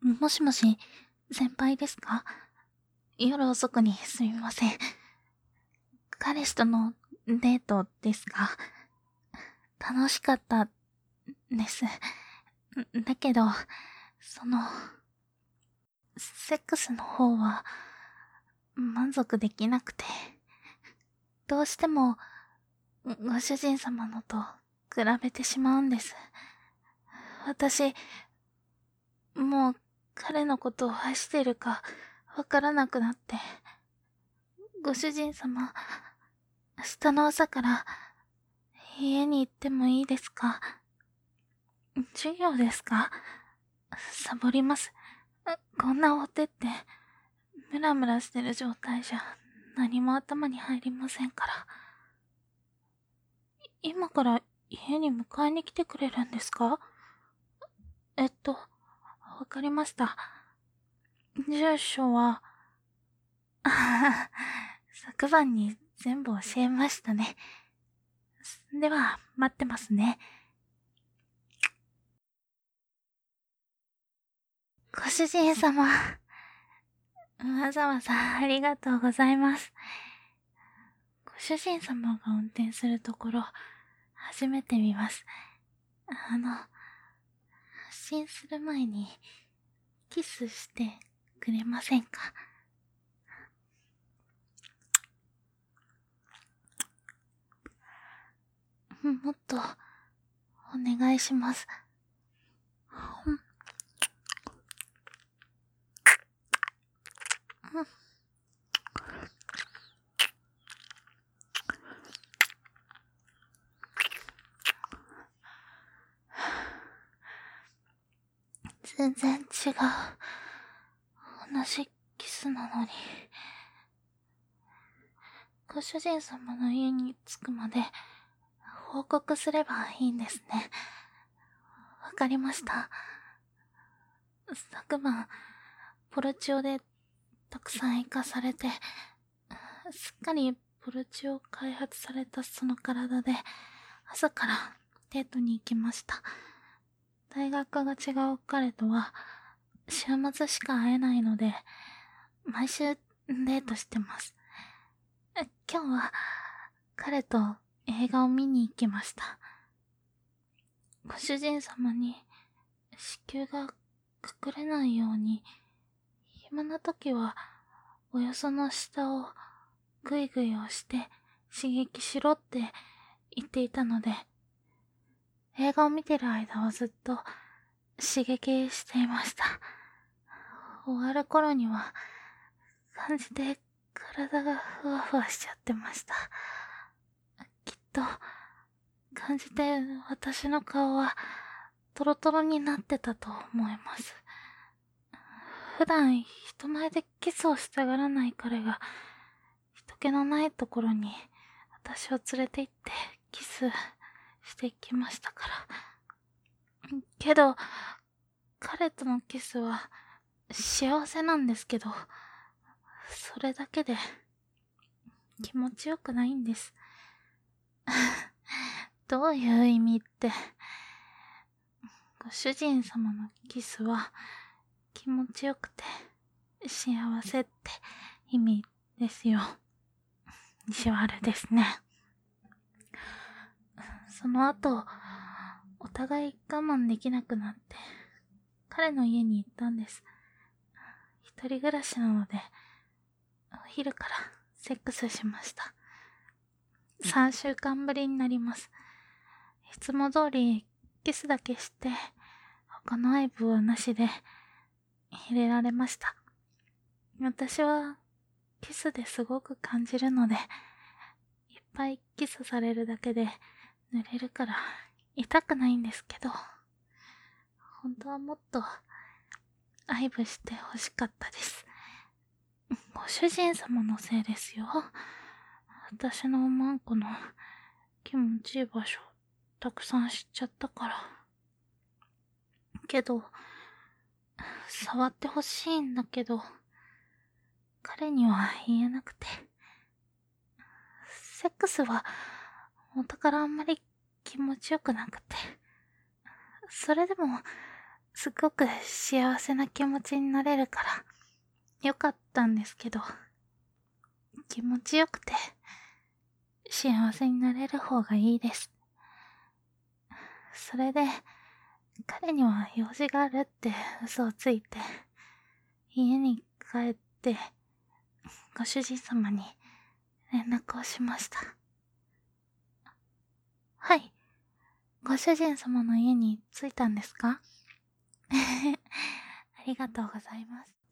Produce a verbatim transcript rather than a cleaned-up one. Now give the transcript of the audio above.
もしもし、先輩ですか？夜遅くにすみません。彼氏とのデートですか？楽しかったです。だけど、その、セックスの方は満足できなくて、どうしてもご主人様のと比べてしまうんです。私、もう彼のことを愛しているかわからなくなって、ご主人様、明日の朝から家に行ってもいいですか？授業ですか？サボります。こんなお手って、ムラムラしてる状態じゃ何も頭に入りませんから。今から家に迎えに来てくれるんですか？えっと、わかりました。住所は、あはは昨晩に全部教えましたね。では、待ってますね。ご主人様、わざわざありがとうございます。ご主人様が運転するところ、初めて見ます。あの、発信する前に、キスしてくれませんか？もっと、お願いします。全然違う。同じキスなのに。ご主人様の家に着くまで報告すればいいんですね。わかりました。昨晩、ポルチオでたくさん生かされて、すっかりポルチオを開発されたその体で、朝からデートに行きました。大学が違う彼とは、週末しか会えないので、毎週デートしてます。今日は、彼と映画を見に行きました。ご主人様に、子宮が隠れないように、暇な時は、およその下をぐいぐい押して刺激しろって言っていたので、映画を見てる間はずっと刺激していました。終わる頃には、感じで体がふわふわしちゃってました。きっと、感じて私の顔はトロトロになってたと思います。普段人前でキスをしたがらない彼が、人気のないところに私を連れて行ってキスしていきましたから。けど、彼とのキスは幸せなんですけど、それだけで気持ちよくないんです。どういう意味って、ご主人様のキスは気持ちよくて幸せって意味ですよ。意地悪ですね。その後、お互い我慢できなくなって、彼の家に行ったんです。一人暮らしなので、お昼からセックスしました。三週間ぶりになります。いつも通りキスだけして、他の愛撫はなしで入れられました。私はキスですごく感じるので、いっぱいキスされるだけで濡れるから痛くないんですけど、本当はもっと愛撫して欲しかったです。ご主人様のせいですよ。私のおまんこの気持ちいい場所たくさん知っちゃったから。けど、触ってほしいんだけど、彼には言えなくて。セックスは元からあんまり気持ちよくなくて。それでもすごく幸せな気持ちになれるから、よかったんですけど、気持ちよくて、幸せになれる方がいいです。それで、彼には用事があるって嘘をついて、家に帰って、ご主人様に連絡をしました。はい。ご主人様の家に着いたんですか？ありがとうございます。